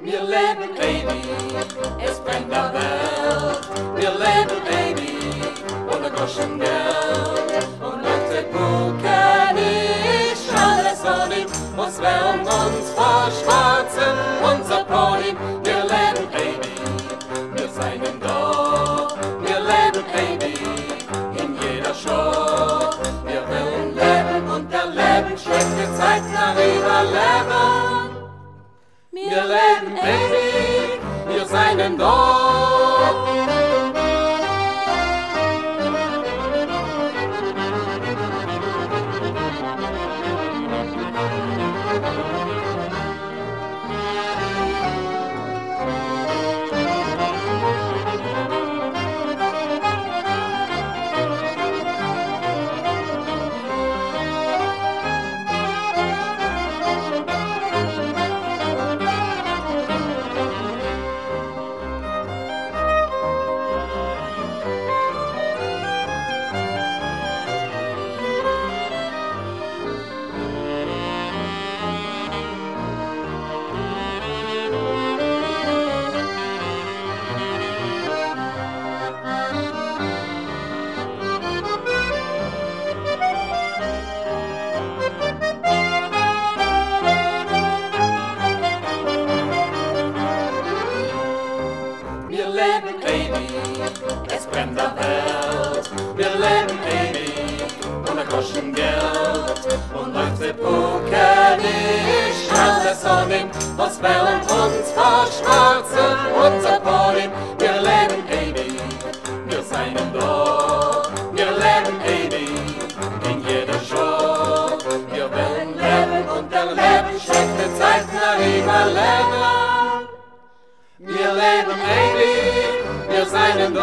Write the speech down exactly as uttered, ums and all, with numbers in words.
Wir leben ewig, es brennt der Welt. Wir leben ewig, ohne Groschen Geld. Und Leute gucken nicht alles an ihm, was werden uns verschwarzen, unser Pony. Wir leben ewig, wir seien da. Wir leben ewig, in jeder Show. Wir wollen leben und erleben, schlechte Zeiten darüber leben. Wir leben ewig, wir seien da. Wir leben ewig, es brennt der Welt. Wir leben ewig, ohne Groschen Geld. Und Leute gucken nicht alles an ihm, was wollen uns verschwarzen, unser Pony. Wir leben ewig, wir seien da. Wir leben ewig, in jeder Show. Wir wollen leben und erleben, schlechte Zeiten darüber leben. Wir leben ewig, wir seien